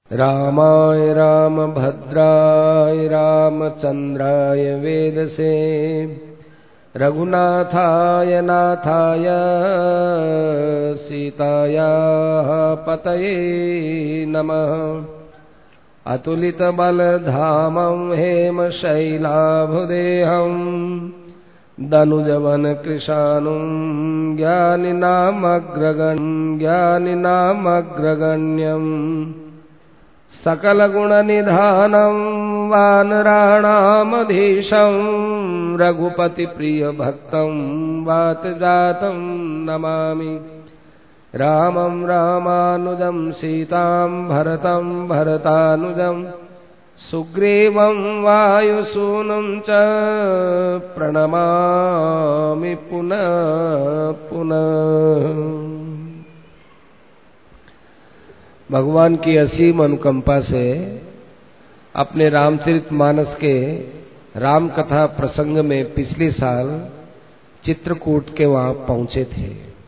रामाय रामभद्राय रामचन्द्राय वेदसे रघुनाथाय नाथाय सीतायाः पतये नमः। अतुलितबलधामं हेमशैलाभुदेहं दनुजवनकृशानुं ज्ञानिनामग्रगण्यं सकलगुणनिधानं वानराणामधीशं रघुपतिप्रियभक्तं वातजातं नमामि। रामं रामानुजं सीतां भरतं भरतानुजं सुग्रीवं वायुसूनं च प्रणमामि पुनः पुनः। भगवान की असीम अनुकंपा से अपने रामचरितमानस के राम कथा प्रसंग में पिछले साल चित्रकूट के वहां पहुंचे थे।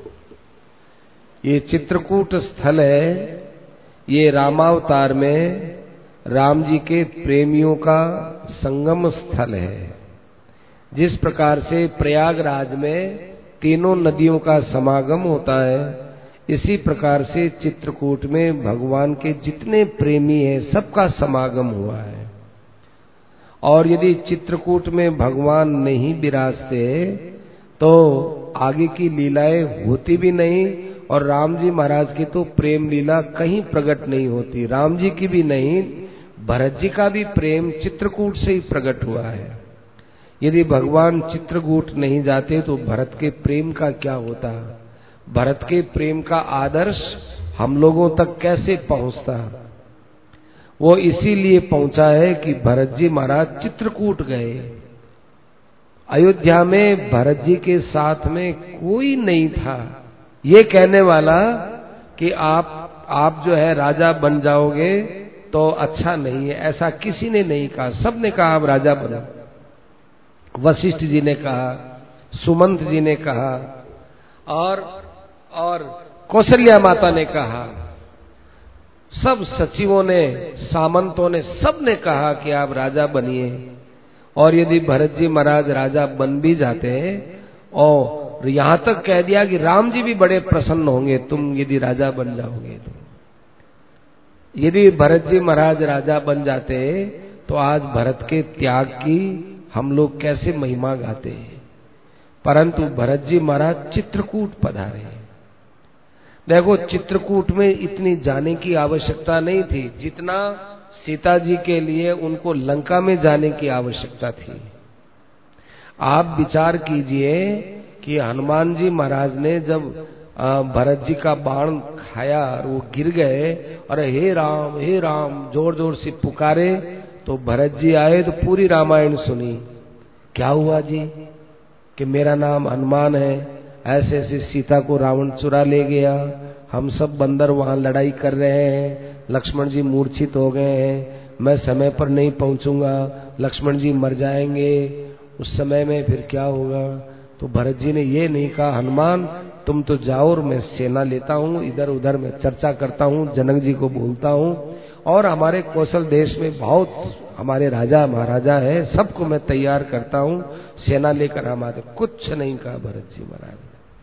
ये चित्रकूट स्थल है, ये रामावतार में राम जी के प्रेमियों का संगम स्थल है। जिस प्रकार से प्रयागराज में तीनों नदियों का समागम होता है, इसी प्रकार से चित्रकूट में भगवान के जितने प्रेमी हैं सबका समागम हुआ है। और यदि चित्रकूट में भगवान नहीं विराजते तो आगे की लीलाएं होती भी नहीं, और राम जी महाराज की तो प्रेम लीला कहीं प्रकट नहीं होती। राम जी की भी नहीं, भरत जी का भी प्रेम चित्रकूट से ही प्रकट हुआ है। यदि भगवान चित्रकूट नहीं जाते तो भरत के प्रेम का क्या होता, भरत के प्रेम का आदर्श हम लोगों तक कैसे पहुंचता। वो इसीलिए पहुंचा है कि भरत जी महाराज चित्रकूट गए। अयोध्या में भरत जी के साथ में कोई नहीं था ये कहने वाला कि आप जो है राजा बन जाओगे तो अच्छा नहीं है, ऐसा किसी ने नहीं कहा। सबने कहा आप राजा बनो। वशिष्ठ जी ने कहा, सुमंत जी ने कहा, और कौशल्या माता ने कहा, सब सचिवों ने, सामंतों ने, सब ने कहा कि आप राजा बनिए। और यदि भरत जी महाराज राजा बन भी जाते और यहां तक कह दिया कि राम जी भी बड़े प्रसन्न होंगे तुम यदि राजा बन जाओगे तो। यदि भरत जी महाराज राजा बन जाते तो आज भरत के त्याग की हम लोग कैसे महिमा गाते हैं। परंतु भरत जी महाराज चित्रकूट पधारे। देखो, चित्रकूट में इतनी जाने की आवश्यकता नहीं थी जितना सीता जी के लिए उनको लंका में जाने की आवश्यकता थी। आप विचार कीजिए कि हनुमान जी महाराज ने जब भरत जी का बाण खाया और वो गिर गए और हे राम जोर जोर से पुकारे, तो भरत जी आए तो पूरी रामायण सुनी। क्या हुआ जी कि मेरा नाम हनुमान है, ऐसे ऐसे सीता को रावण चुरा ले गया, हम सब बंदर वहां लड़ाई कर रहे हैं, लक्ष्मण जी मूर्छित हो गए हैं, मैं समय पर नहीं पहुंचूंगा, लक्ष्मण जी मर जाएंगे, उस समय में फिर क्या होगा। तो भरत जी ने ये नहीं कहा, हनुमान तुम तो जाओ और मैं सेना लेता हूँ, इधर उधर मैं चर्चा करता हूँ, जनक जी को बोलता हूँ, और हमारे कौशल देश में बहुत हमारे राजा महाराजा है, सबको मैं तैयार करता हूँ, सेना लेकर हम आते। कुछ नहीं कहा भरत जी महाराज।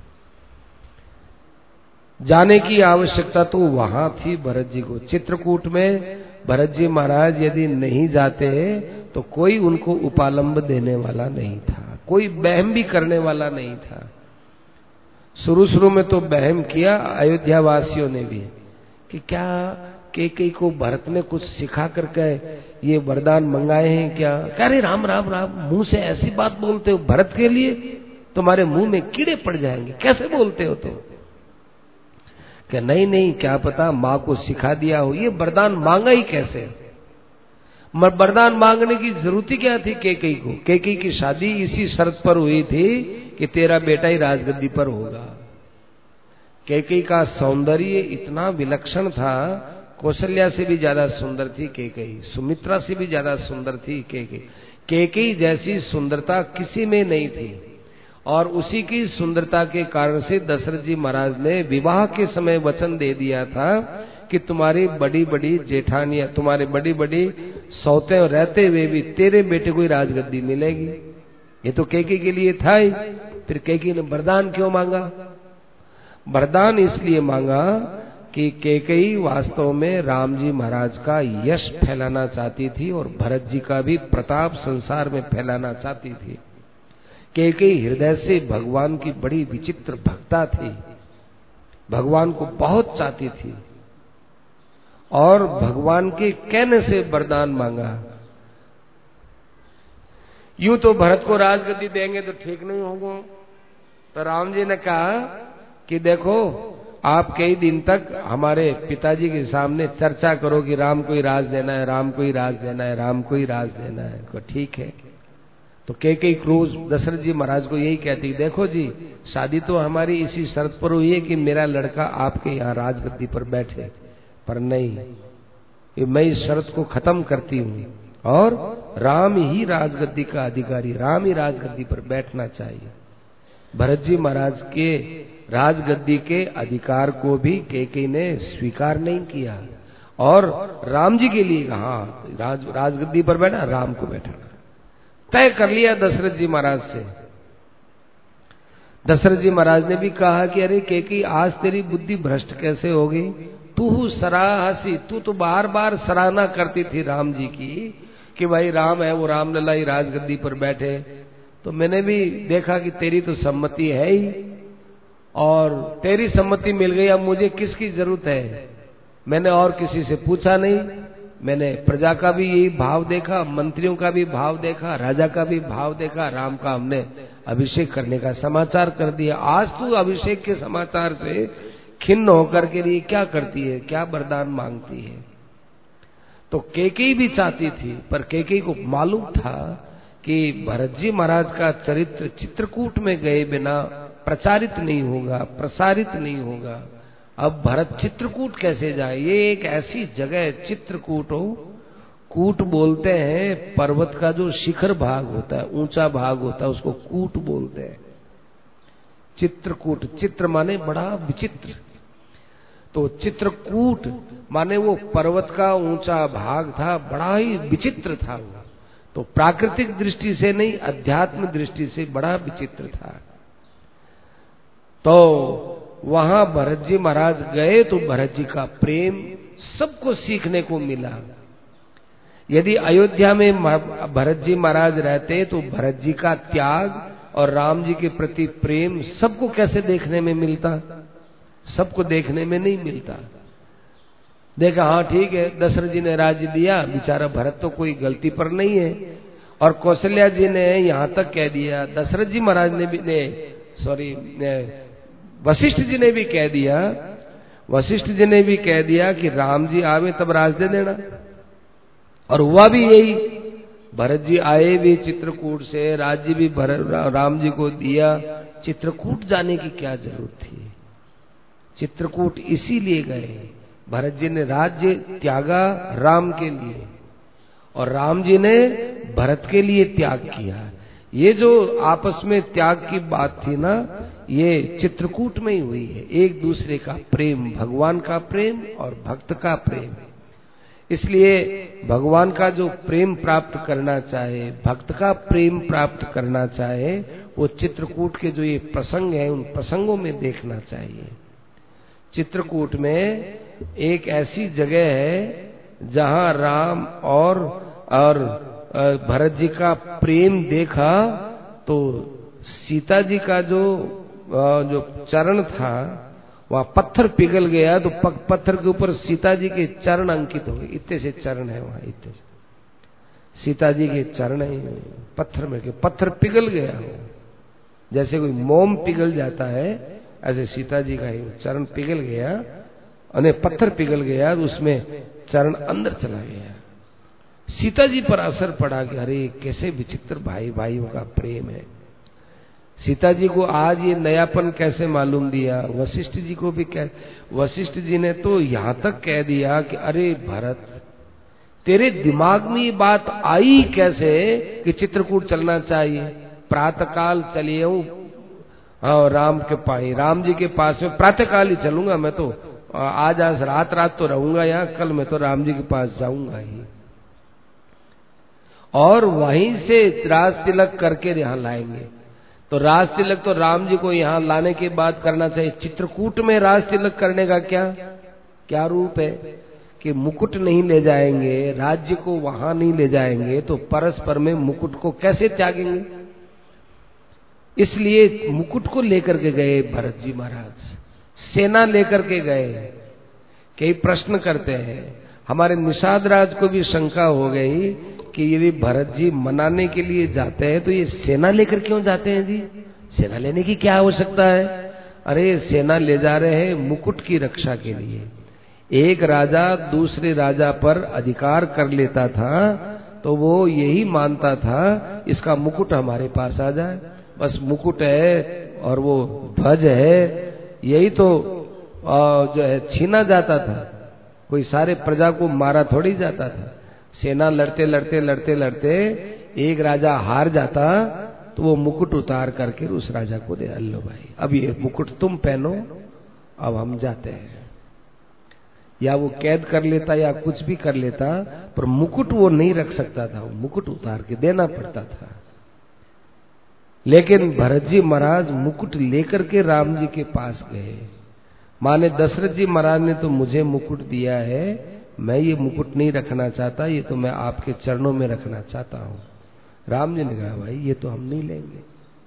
जाने की आवश्यकता तो वहां थी भरत जी को। चित्रकूट में भरत जी महाराज यदि नहीं जाते तो कोई उनको उपालंब देने वाला नहीं था, कोई बहम भी करने वाला नहीं था। शुरू में तो बहम किया अयोध्या वासियों ने भी कि क्या कैकेयी को भरत ने कुछ सिखा करके ये वरदान मंगाए हैं क्या। कह रहे राम राम राम, मुंह से ऐसी बात बोलते हो, भरत के लिए तुम्हारे मुंह में कीड़े पड़ जाएंगे, कैसे बोलते हो तुम। क्या नहीं, क्या पता माँ को सिखा दिया हो, ये वरदान मांगा ही कैसे। वरदान मांगने की जरूरत ही क्या थी कैकेयी को। कैकेयी की शादी इसी शर्त पर हुई थी कि तेरा बेटा ही राजगद्दी पर होगा। कैकेयी का सौंदर्य इतना विलक्षण था, कौशल्या से भी ज्यादा सुंदर थी कैकेयी, सुमित्रा से भी ज्यादा सुंदर थी कैकेयी। कैकेयी जैसी सुंदरता किसी में नहीं थी, और उसी की सुंदरता के कारण से दशरथ जी महाराज ने विवाह के समय वचन दे दिया था कि तुम्हारी बड़ी बड़ी जेठानियां, तुम्हारे बड़ी बड़ी सौतें रहते हुए भी तेरे बेटे को ही राजगद्दी मिलेगी। ये तो कैकेयी के लिए था ही। फिर कैकेयी ने वरदान क्यों मांगा? वरदान इसलिए मांगा कि कैकेयी वास्तव में राम जी महाराज का यश फैलाना चाहती थी और भरत जी का भी प्रताप संसार में फैलाना चाहती थी। कैकेयी हृदय से भगवान की बड़ी विचित्र भक्ता थी, भगवान को बहुत चाहती थी और भगवान के कहने से वरदान मांगा। यूं तो भरत को राजगद्दी देंगे तो ठीक नहीं होगा, तो राम जी ने कहा कि देखो आप कई दिन तक हमारे पिताजी के सामने चर्चा करो कि राम को ही राज देना है, राम को ही राज देना है, राम को ही राज देना है। तो ठीक है। तो कैकेयी क्रोध दशरथ जी महाराज को यही कहती, देखो जी शादी तो हमारी इसी शर्त पर हुई है कि मेरा लड़का आपके यहाँ राजगद्दी पर बैठे, पर नहीं, मैं इस शर्त को खत्म करती हूँ और राम ही राजगद्दी का अधिकारी, राम ही राजगद्दी पर बैठना चाहिए। भरत जी महाराज के राजगद्दी के अधिकार को भी कैकेयी ने स्वीकार नहीं किया और राम जी के लिए कहा राजगद्दी पर बैठा, राम को बैठाना तय कर लिया दशरथ जी महाराज से। दशरथ जी महाराज ने भी कहा कि अरे कैकेयी आज तेरी बुद्धि भ्रष्ट कैसे हो गई? तू सराहसी, तू तो बार बार सराहना करती थी राम जी की कि भाई राम है वो रामलला ही राजगद्दी पर बैठे। तो मैंने भी देखा कि तेरी तो सम्मति है ही और तेरी सम्मति मिल गई, अब मुझे किसकी जरूरत है? मैंने और किसी से पूछा नहीं, मैंने प्रजा का भी यही भाव देखा, मंत्रियों का भी भाव देखा, राजा का भी भाव देखा। राम का हमने अभिषेक करने का समाचार कर दिया। आज तू अभिषेक के समाचार से खिन्न होकर के लिए क्या करती है, क्या वरदान मांगती है? तो कैकेयी भी चाहती थी, पर कैकेयी को मालूम था कि भरत जी महाराज का चरित्र चित्रकूट में गए बिना प्रचारित नहीं होगा, प्रसारित नहीं होगा। अब भरत चित्रकूट कैसे जाए? ये एक ऐसी जगह चित्रकूट हो, कूट बोलते हैं पर्वत का जो शिखर भाग होता है, ऊंचा भाग होता है, उसको कूट बोलते हैं। चित्रकूट, चित्र माने बड़ा विचित्र, तो चित्रकूट माने वो पर्वत का ऊंचा भाग था, बड़ा ही विचित्र था वो। तो प्राकृतिक दृष्टि से नहीं, अध्यात्म दृष्टि से बड़ा विचित्र था। तो वहां भरत जी महाराज गए तो भरत जी का प्रेम सबको सीखने को मिला। यदि अयोध्या में भरत जी महाराज रहते तो भरत जी का त्याग और राम जी के प्रति प्रेम सबको कैसे देखने में मिलता? सबको देखने में नहीं मिलता। देखा हाँ ठीक है, दशरथ जी ने राज्य दिया, बेचारा भरत तो कोई गलती पर नहीं है। और कौशल्या जी ने यहाँ तक कह दिया, दशरथ जी महाराज ने भी वशिष्ठ जी ने भी कह दिया, वशिष्ठ जी ने भी कह दिया कि राम जी आवे तब राज दे देना। और हुआ भी यही, भरत जी आए भी चित्रकूट से, राज्य भी राम जी को दिया। चित्रकूट जाने की क्या जरूरत थी? चित्रकूट इसीलिए गए, भरत जी ने राज्य त्यागा राम के लिए और राम जी ने भरत के लिए त्याग किया। ये जो आपस में त्याग की बात थी ना, ये चित्रकूट में ही हुई है। एक दूसरे का प्रेम, भगवान का प्रेम और भक्त का प्रेम। इसलिए भगवान का जो प्रेम प्राप्त करना चाहे, भक्त का प्रेम प्राप्त करना चाहे, वो चित्रकूट के जो ये प्रसंग है उन प्रसंगों में देखना चाहिए। चित्रकूट में एक ऐसी जगह है जहां राम और भरत जी का प्रेम देखा तो सीता जी का जो चरण था वहां पत्थर पिघल गया। तो पत्थर के ऊपर सीता जी के चरण अंकित हो गए। इतने से चरण है वहां, इतने सीता जी के चरण है पत्थर में के, पत्थर पिघल गया। जैसे कोई मोम पिघल जाता है ऐसे सीता जी का ही चरण पिघल गया, और पत्थर पिघल गया, उसमें चरण अंदर चला गया। सीता जी पर असर पड़ा कि अरे कैसे विचित्र भाई भाइयों का प्रेम है। सीता जी को आज ये नयापन कैसे मालूम दिया? वशिष्ठ जी को भी वशिष्ठ जी ने तो यहाँ तक कह दिया कि अरे भरत, तेरे दिमाग में ये बात आई कैसे कि चित्रकूट चलना चाहिए? प्रातःकाल चलिए राम के पास, राम जी के पास में प्रातःकाल ही चलूंगा मैं तो, आज रात तो रहूंगा यहाँ, कल मैं तो राम जी के पास जाऊंगा ही। और वहीं से राज तिलक करके यहाँ लाएंगे। तो राज तिलक तो राम जी को यहाँ लाने के बाद करना चाहिए। चित्रकूट में राज तिलक करने का क्या रूप है कि मुकुट नहीं ले जाएंगे, राज्य को वहां नहीं ले जाएंगे, तो परस्पर में मुकुट को कैसे त्यागेंगे? इसलिए मुकुट को लेकर के गए भरत जी महाराज, सेना लेकर के गए। कई प्रश्न करते हैं, हमारे निषाद राज को भी शंका हो गई कि यदि भरत जी मनाने के लिए जाते हैं तो ये सेना लेकर क्यों जाते हैं जी? सेना लेने की क्या आवश्यकता है? अरे सेना ले जा रहे हैं मुकुट की रक्षा के लिए। एक राजा दूसरे राजा पर अधिकार कर लेता था तो वो यही मानता था इसका मुकुट हमारे पास आ जाए, बस मुकुट है और वो ध्वज है, यही तो जो है छीना जाता था। कोई सारे प्रजा को मारा थोड़ी जाता था। सेना लड़ते लड़ते एक राजा हार जाता तो वो मुकुट उतार करके उस राजा को दे, अल्लो भाई अब ये मुकुट तुम पहनो, अब हम जाते हैं। या वो कैद कर लेता या कुछ भी कर लेता, पर मुकुट वो नहीं रख सकता था, वो मुकुट उतार के देना पड़ता था। लेकिन भरत जी महाराज मुकुट लेकर के राम जी के पास गए। माने दशरथ जी महाराज ने तो मुझे मुकुट दिया है, मैं ये मुकुट नहीं रखना चाहता, ये तो मैं आपके चरणों में रखना चाहता हूं। राम जी ने कहा भाई ये तो हम नहीं लेंगे।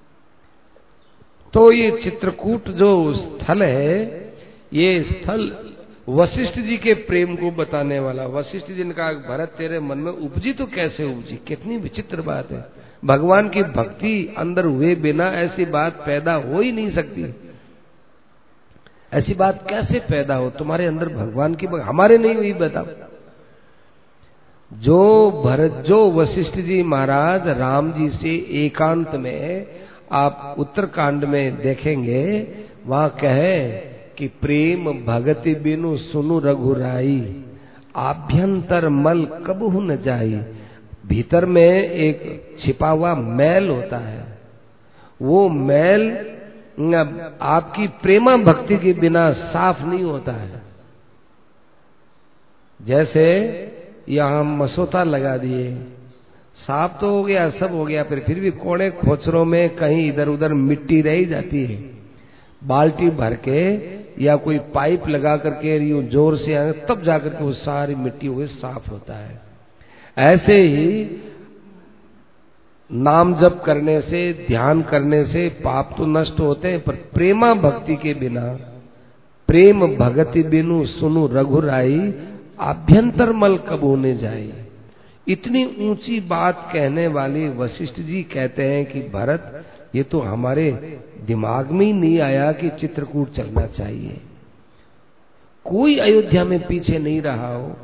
तो ये चित्रकूट जो स्थल है, ये स्थल वशिष्ठ जी के प्रेम को बताने वाला। वशिष्ठ जी ने कहा भरत तेरे मन में उपजी तो कैसे उपजी? कितनी विचित्र बात है। भगवान की भक्ति अंदर हुए बिना ऐसी बात पैदा हो ही नहीं सकती। ऐसी बात कैसे पैदा हो? तुम्हारे अंदर भगवान की हमारे नहीं हुई, बताओ। जो वशिष्ठ जी महाराज राम जी से एकांत में आप उत्तरकांड में देखेंगे, वहां कहे कि प्रेम भगति बिनु सुनु रघुराई, आभ्यंतर मल कबहु न जाई। भीतर में एक छिपा हुआ मैल होता है, वो मैल आपकी प्रेमा भक्ति के बिना साफ नहीं होता है। जैसे यहां मसोता लगा दिए, साफ तो हो गया, सब हो गया, फिर भी कोने खोचरों में कहीं इधर उधर मिट्टी रह जाती है। बाल्टी भर के या कोई पाइप लगा करके यूं जोर से आए तब जाकर के वो सारी मिट्टी हुए साफ होता है। ऐसे ही नाम जप करने से, ध्यान करने से पाप तो नष्ट होते हैं, पर प्रेमा भक्ति के बिना, प्रेम भगति बिनु सुनु रघुराई, आभ्यंतर मल कब होने जाए। इतनी ऊंची बात कहने वाले वशिष्ठ जी कहते हैं कि भरत ये तो हमारे दिमाग में ही नहीं आया कि चित्रकूट चलना चाहिए। कोई अयोध्या में पीछे नहीं रहा हो।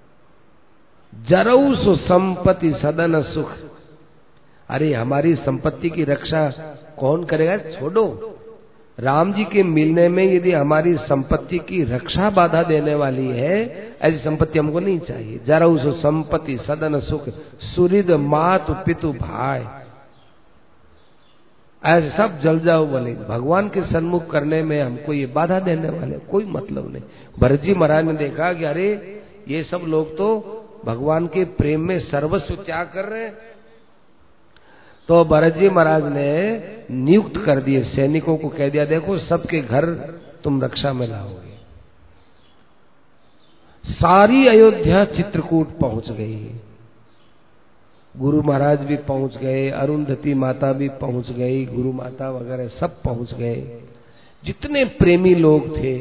जरऊ सो संपत्ति सदन सुख, अरे हमारी संपत्ति की रक्षा कौन करेगा? छोड़ो, राम जी के मिलने में यदि हमारी संपत्ति की रक्षा बाधा देने वाली है, ऐसी संपत्ति हमको नहीं चाहिए। जरऊ सो संपत्ति सदन सुख, सुहृद मातु पितु भाई, ऐसे सब जल जाओ बोले। भगवान के सन्मुख करने में हमको ये बाधा देने वाले कोई मतलब नहीं। भरत जी महाराज ने देखा कि अरे ये सब लोग तो भगवान के प्रेम में सर्वस्व त्याग कर रहे हैं। तो भरत जी महाराज ने नियुक्त कर दिए, सैनिकों को कह दिया देखो सबके घर तुम रक्षा में लाओगे। सारी अयोध्या चित्रकूट पहुंच गई। गुरु महाराज भी पहुंच गए, अरुंधति माता भी पहुंच गई, गुरु माता वगैरह सब पहुंच गए, जितने प्रेमी लोग थे।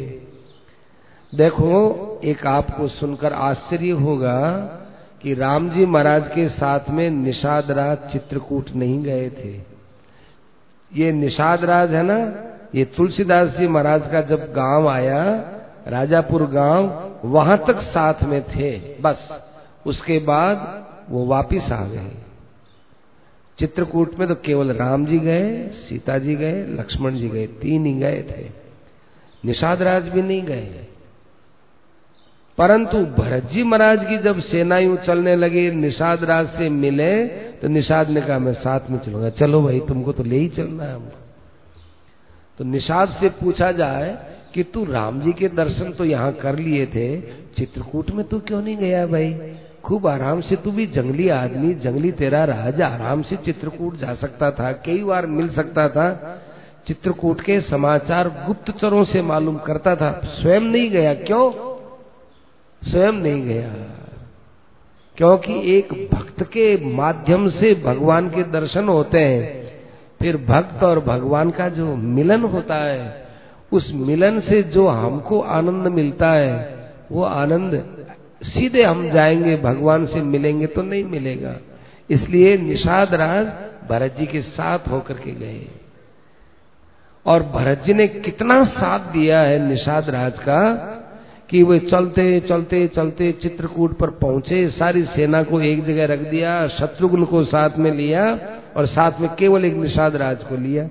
देखो एक आपको सुनकर आश्चर्य होगा कि राम जी महाराज के साथ में निषाद राज चित्रकूट नहीं गए थे। ये निषाद राज है ना, ये तुलसीदास जी महाराज का जब गांव आया, राजापुर गांव, वहां तक साथ में थे बस। उसके बाद वो वापिस आ गए। चित्रकूट में तो केवल राम जी गए, सीता जी गए, लक्ष्मण जी गए, 3 ही गए थे। निषाद राज भी नहीं गए। परंतु भरत जी महाराज की जब सेना यूं चलने लगे, निषाद राज से मिले, तो निषाद ने कहा मैं साथ में चलूंगा। चलो भाई तुमको तो ले ही चलना है हमको। तो निषाद से पूछा जाए कि तू राम जी के दर्शन तो यहाँ कर लिए थे, चित्रकूट में तू क्यों नहीं गया भाई? खूब आराम से, तू भी जंगली आदमी, जंगली तेरा राज, आराम से चित्रकूट जा सकता था, कई बार मिल सकता था, चित्रकूट के समाचार गुप्तचरों से मालूम करता था, स्वयं नहीं गया। क्यों स्वयं नहीं गया? क्योंकि एक भक्त के माध्यम से भगवान के दर्शन होते हैं, फिर भक्त और भगवान का जो मिलन होता है, उस मिलन से जो हमको आनंद मिलता है, वो आनंद सीधे हम जाएंगे भगवान से मिलेंगे तो नहीं मिलेगा। इसलिए निषाद राज भरत जी के साथ होकर के गए, और भरत जी ने कितना साथ दिया है निषाद राज का कि वे चलते चलते चलते चित्रकूट पर पहुंचे, सारी सेना को एक जगह रख दिया, शत्रुघ्न को साथ में लिया और साथ में केवल एक निषाद राज को लिया।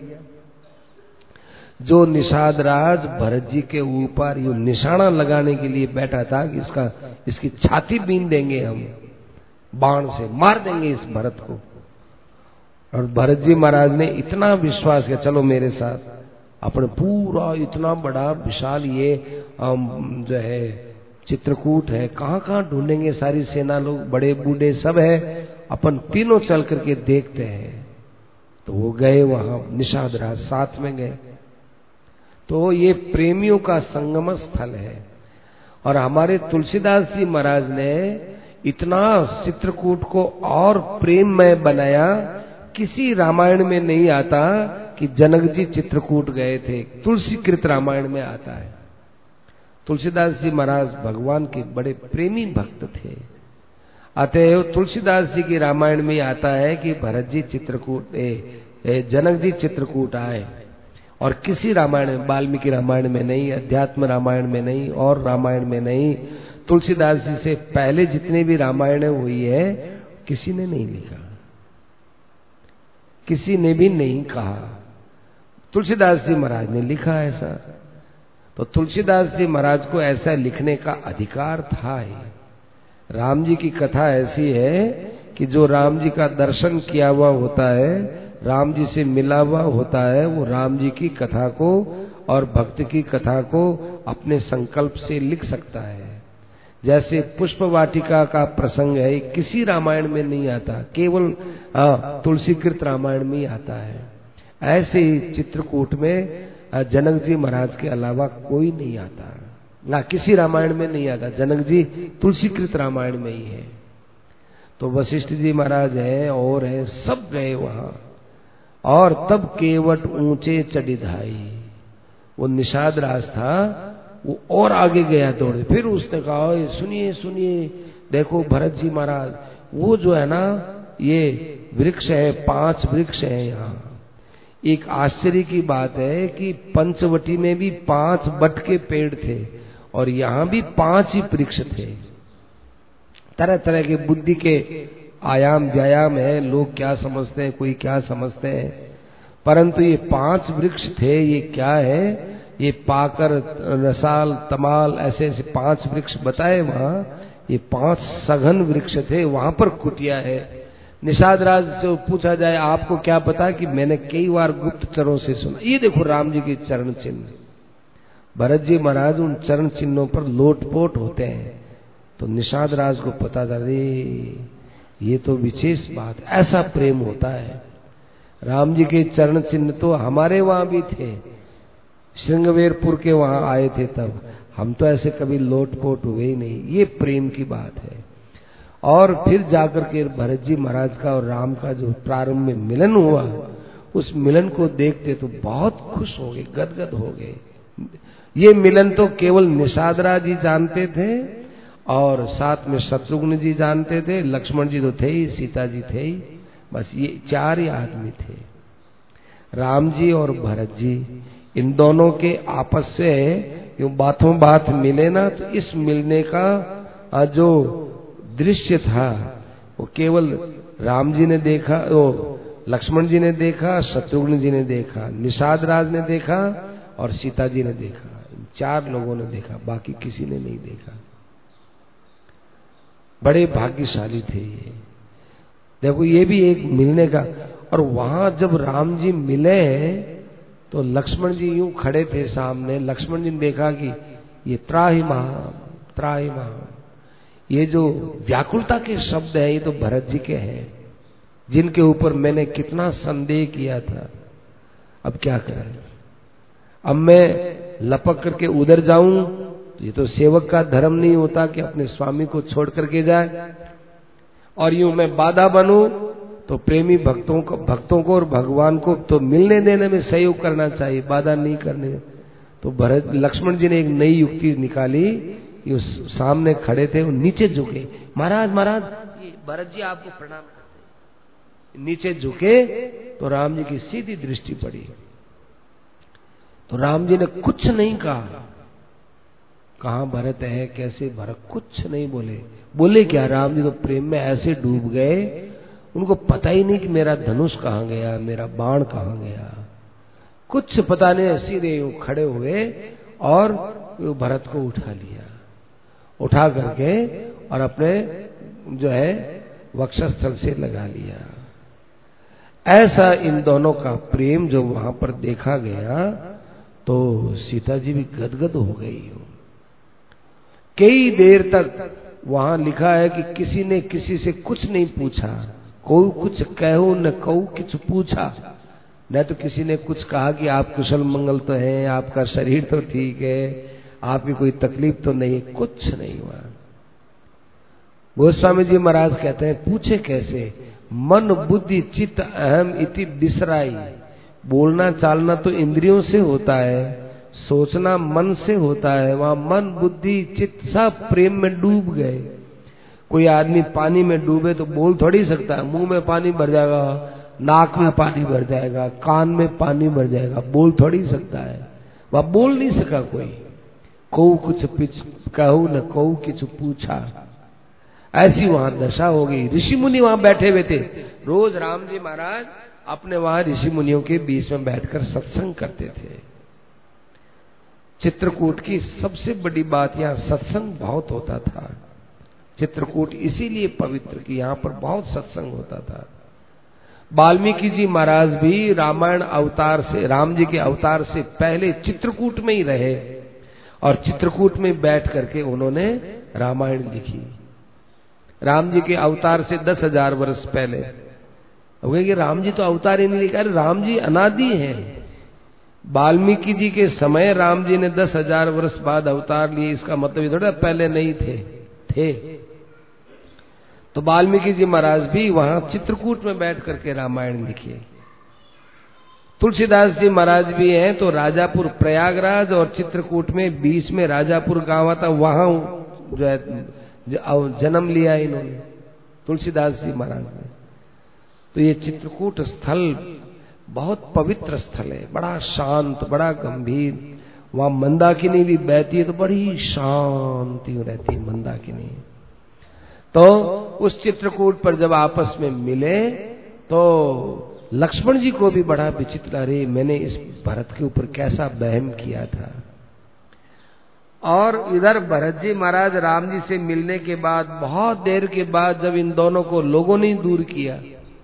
जो निषाद राज भरत जी के ऊपर यूं निशाना लगाने के लिए बैठा था कि इसकी छाती बीन देंगे, हम बाण से मार देंगे इस भरत को। और भरत जी महाराज ने इतना विश्वास किया, चलो मेरे साथ। अपने पूरा इतना बड़ा विशाल ये जो है चित्रकूट है, कहाँ कहाँ ढूंढेंगे, सारी सेना लोग बड़े बूढ़े सब है, अपन तीनों चल करके देखते हैं। तो वो गए वहां, निषाद राज साथ में गए। तो ये प्रेमियों का संगम स्थल है। और हमारे तुलसीदास जी महाराज ने इतना चित्रकूट को और प्रेममय बनाया, किसी रामायण में नहीं आता कि जनक जी चित्रकूट गए थे, तुलसीकृत रामायण में आता है। तुलसीदास जी महाराज भगवान के बड़े प्रेमी भक्त थे, अतएव तुलसीदास जी की रामायण में आता है कि भरत जी चित्रकूट जनक जी चित्रकूट आए, और किसी रामायण में, वाल्मीकि रामायण में नहीं, अध्यात्म रामायण में नहीं, और रामायण में नहीं, तुलसीदास जी से पहले जितने भी रामायण हुई है किसी ने नहीं लिखा, किसी ने भी नहीं कहा। तुलसीदास जी महाराज ने लिखा ऐसा। तो तुलसीदास जी महाराज को ऐसा लिखने का अधिकार था ही। राम जी की कथा ऐसी है कि जो राम जी का दर्शन किया हुआ होता है, राम जी से मिला हुआ होता है, वो राम जी की कथा को और भक्त की कथा को अपने संकल्प से लिख सकता है। जैसे पुष्प वाटिका का प्रसंग है, किसी रामायण में नहीं आता, केवल तुलसीकृत रामायण में ही आता है। ऐसे ही चित्रकूट में जनक जी महाराज के अलावा कोई नहीं आता, ना किसी रामायण में नहीं आता, जनक जी तुलसीकृत रामायण में ही है। तो वशिष्ठ जी महाराज है और है, सब गए वहां। और तब केवट ऊंचे चढ़िधाई, वो निषाद राज था, वो और आगे गया दौड़े। फिर उसने कहा, सुनिए सुनिए, देखो भरत जी महाराज, वो जो है ना, ये वृक्ष है, 5 वृक्ष है यहाँ। एक आश्चर्य की बात है कि पंचवटी में भी 5 बट के पेड़ थे, और यहाँ भी 5 ही वृक्ष थे। तरह तरह के बुद्धि के आयाम व्यायाम है, लोग क्या समझते हैं, कोई क्या समझते हैं, परंतु ये 5 वृक्ष थे। ये क्या है, ये पाकर, रसाल, तमाल, ऐसे ऐसे 5 वृक्ष बताए वहां। ये 5 सघन वृक्ष थे, वहां पर कुटिया है। निषाद राज से पूछा जाए, आपको क्या पता, कि मैंने कई बार गुप्तचरों से सुना। ये देखो राम जी के चरण चिन्ह। भरत जी महाराज उन चरण चिन्हों पर लोटपोट होते हैं। तो निषाद राज को पता था, ये तो विशेष बात, ऐसा प्रेम होता है। राम जी के चरण चिन्ह तो हमारे वहां भी थे, श्रृंगवेरपुर के वहां आए थे, तब हम तो ऐसे कभी लोटपोट हुए ही नहीं। ये प्रेम की बात है। और फिर जाकर के भरत जी महाराज का और राम का जो प्रारंभ में मिलन हुआ, उस मिलन को देखते तो बहुत खुश हो गए, गदगद हो गए। ये मिलन तो केवल निषाद राज ही जानते थे, और साथ में शत्रुघ्न जी जानते थे, लक्ष्मण जी तो थे ही, सीता जी थे ही, बस ये 4 ही आदमी थे। राम जी और भरत जी, इन दोनों के आपस से यूं बातों बात मिले ना, तो इस मिलने का जो दृश्य था वो केवल राम जी ने देखा, लक्ष्मण जी ने देखा, शत्रुघ्न जी ने देखा, निषाद राज ने देखा और सीता जी ने देखा। इन 4 लोगों ने देखा, बाकी किसी ने नहीं देखा। बड़े भाग्यशाली थे ये। देखो ये भी एक मिलने का। और वहां जब राम जी मिले तो लक्ष्मण जी यूं खड़े थे सामने। लक्ष्मण जी ने देखा कि ये त्राहि महान, ये जो व्याकुलता के शब्द है ये तो भरत जी के हैं, जिनके ऊपर मैंने कितना संदेह किया था। अब क्या करें? अब मैं लपक करके उधर जाऊं, ये तो सेवक का धर्म नहीं होता कि अपने स्वामी को छोड़ करके जाए, और यूं मैं बाधा बनूं तो प्रेमी भक्तों को और भगवान को तो मिलने देने में सहयोग करना चाहिए, बाधा नहीं करने। तो लक्ष्मण जी ने एक नई युक्ति निकाली। ये सामने खड़े थे, वो नीचे झुके। महाराज ये भरत जी आपको प्रणाम करते हैं। नीचे झुके तो राम जी की सीधी दृष्टि पड़ी। तो राम जी ने कुछ नहीं कहा। कहां भरत है, कैसे भरत, कुछ नहीं बोले क्या? राम जी तो प्रेम में ऐसे डूब गए, उनको पता ही नहीं कि मेरा धनुष कहां गया, मेरा बाण कहां गया, कुछ पता नहीं। सीधे यूं खड़े हुए और भरत को उठा लिया, उठा करके और अपने जो है वक्षस्थल से लगा लिया। ऐसा इन दोनों का प्रेम जो वहां पर देखा गया तो सीता जी भी गदगद हो गई। कई देर तक वहां लिखा है कि किसी ने किसी से कुछ नहीं पूछा, कोई कुछ कहो न कहू कुछ पूछा, न तो किसी ने कुछ कहा कि आप कुशल मंगल तो हैं, आपका शरीर तो ठीक है, आपकी कोई तकलीफ तो नहीं, कुछ नहीं हुआ। गोस्वामी जी महाराज कहते हैं, पूछे कैसे? मन बुद्धि चित्त अहम इति बिसराई। बोलना चालना तो इंद्रियों से होता है, सोचना मन से होता है। वहां मन बुद्धि चित्त सब प्रेम में डूब गए। कोई आदमी पानी में डूबे तो बोल थोड़ी सकता है, मुंह में पानी भर जाएगा, नाक में पानी भर जाएगा, कान में पानी भर जाएगा, बोल थोड़ी सकता है। वह बोल नहीं सका कोई। कहू कुछ कहू न कहू कुछ पूछा, ऐसी वहां दशा हो गई। ऋषि मुनि वहां बैठे हुए थे। रोज राम जी महाराज अपने वहां ऋषि मुनियों के बीच में बैठकर सत्संग करते थे। चित्रकूट की सबसे बड़ी बात, यहाँ सत्संग बहुत होता था। चित्रकूट इसीलिए पवित्र कि यहाँ पर बहुत सत्संग होता था। वाल्मीकि जी महाराज भी रामायण अवतार से, राम जी के अवतार से पहले चित्रकूट में ही रहे और चित्रकूट में बैठ करके उन्होंने रामायण लिखी। राम जी के अवतार से 10,000 वर्ष पहले। कि राम जी तो अवतार ही नहीं लिखा, राम जी अनादि हैं। वाल्मीकि जी के समय राम जी ने 10,000 वर्ष बाद अवतार लिए, इसका मतलब थोड़ा पहले नहीं थे। तो वाल्मीकि जी महाराज भी वहां चित्रकूट में बैठ करके रामायण लिखिए। तुलसीदास जी महाराज भी हैं तो राजापुर प्रयागराज और चित्रकूट में बीच में राजापुर गांव था, वहां जो है जन्म लिया इन्होंने, तुलसीदास जी महाराज ने। तो ये चित्रकूट स्थल बहुत पवित्र स्थल है, बड़ा शांत, बड़ा गंभीर। वहां मंदाकिनी भी बहती है तो बड़ी शांति रहती है मंदाकिनी। तो उस चित्रकूट पर जब आपस में मिले तो लक्ष्मण जी को भी बड़ा विचित्र, अरे मैंने इस भरत के ऊपर कैसा वहम किया था। और इधर भरत जी महाराज राम जी से मिलने के बाद बहुत देर के बाद जब इन दोनों को लोगों ने दूर किया,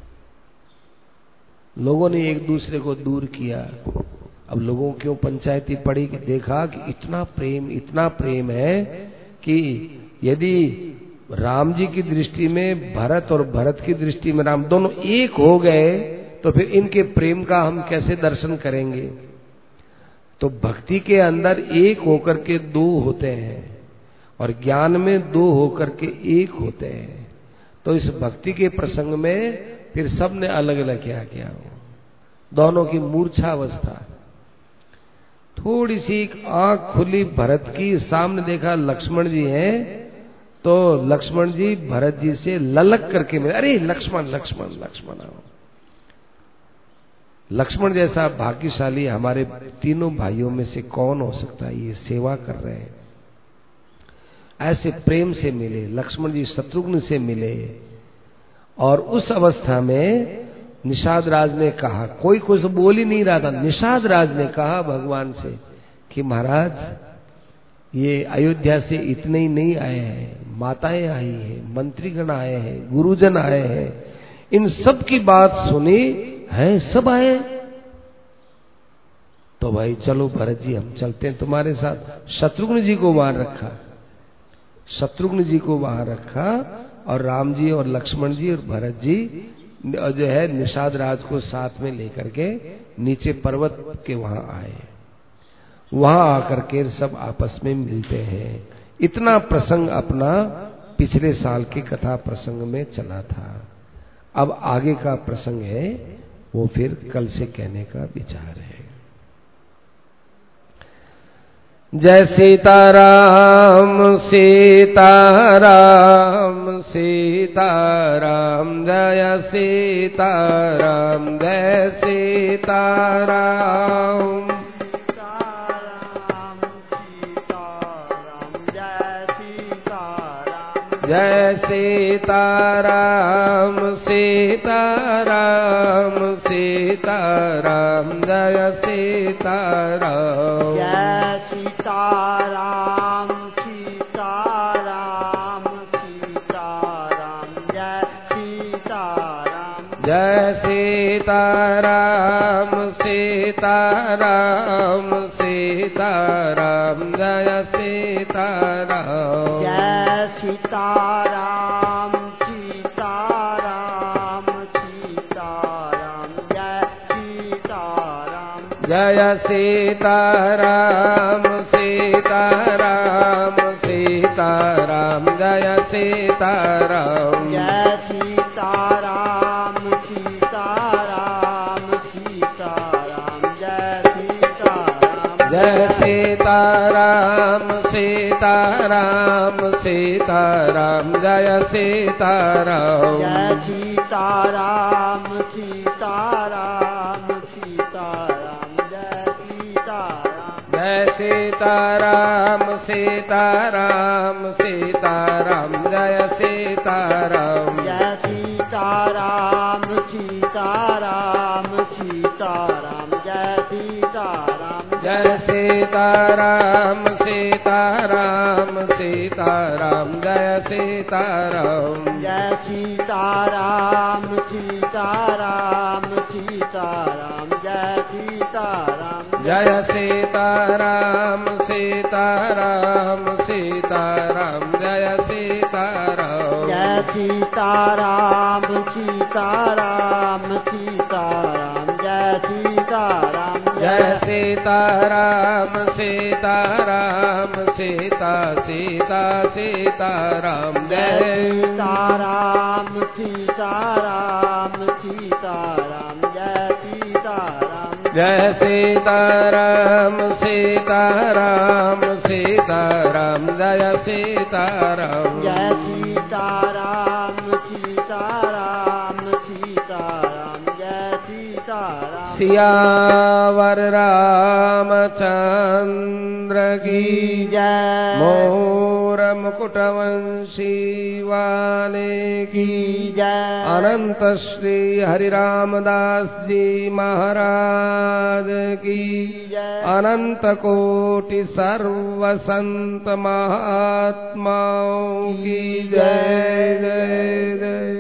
लोगों ने एक दूसरे को दूर किया। अब लोगों क्यों पंचायती पड़ी कि देखा कि इतना प्रेम है कि यदि राम जी की दृष्टि में भरत और भरत की दृष्टि में राम दोनों एक हो गए तो फिर इनके प्रेम का हम कैसे दर्शन करेंगे। तो भक्ति के अंदर एक होकर के दो होते हैं और ज्ञान में दो होकर के एक होते हैं। तो इस भक्ति के प्रसंग में फिर सब ने अलग अलग क्या किया, दोनों की मूर्छावस्था। थोड़ी सी आंख खुली भरत की, सामने देखा लक्ष्मण जी हैं तो लक्ष्मण जी भरत जी से ललक करके मिले, अरे लक्ष्मण लक्ष्मण लक्ष्मण आओ। लक्ष्मण जैसा भाग्यशाली हमारे तीनों भाइयों में से कौन हो सकता है, ये सेवा कर रहे हैं। ऐसे प्रेम से मिले लक्ष्मण जी, शत्रुघ्न से मिले। और उस अवस्था में निषाद राज ने कहा, कोई कुछ बोल ही नहीं रहा था, निषाद राज ने कहा भगवान से कि महाराज ये अयोध्या से इतने ही नहीं आए हैं, माताएं आई हैं, मंत्रीगण आए हैं, गुरुजन आए हैं, इन सब की बात सुनी है, सब आए। तो भाई चलो भरत जी हम चलते हैं तुम्हारे साथ। शत्रुघ्न जी को वहां रखा, शत्रुघ्न जी को वहां रखा और राम जी और लक्ष्मण जी और भरत जी जो है निषाद राज को साथ में लेकर के नीचे पर्वत के वहां आए। वहां आकर के सब आपस में मिलते हैं। इतना प्रसंग अपना पिछले साल की कथा प्रसंग में चला था। अब आगे का प्रसंग है वो फिर कल से कहने का विचार है। जय सीताराम सीताराम सीताराम जय सीताराम जय सीताराम जय सीताराम सीताराम सीताराम जय सीताराम जय सीताराम सीताराम सीताराम जय सीताराम जय सीताराम सीताराम सीताराम जय सीताराम जय सीताराम सीताराम सीताराम जय सीताराम जय सीताराम सीताराम सीताराम जय सीताराम जय सीताराम सीताराम सीताराम जय सीताराम जय सीताराम सीताराम सीताराम जय सीताराम जय सीताराम सीताराम सीताराम जय सीताराम जय सीताराम सीताराम सीताराम जय सीताराम जय सीताराम सीताराम सीताराम जय सीताराम जय सीताराम सीताराम सीताराम जय सीताराम जय सीताराम सीताराम सीताराम जय सीताराम जय सीताराम सीताराम सीताराम जय सीताराम जय सीताराम सीताराम सीताराम जय सीताराम जय सीताराम सीताराम सीता सीता सीताराम जय सीताराम सीताराम सीताराम जय सीताराम जय सीताराम सीताराम सीताराम जय सीताराम जय सीताराम सीताराम सीताराम जय सीताराम सियावर रामचंद्र की जय मोर मुकुटवंशी वाले की जय अनंत श्री हरि रामदास जी महाराज की जय अनंत कोटि सर्व संत महात्माओं की जय जय जय।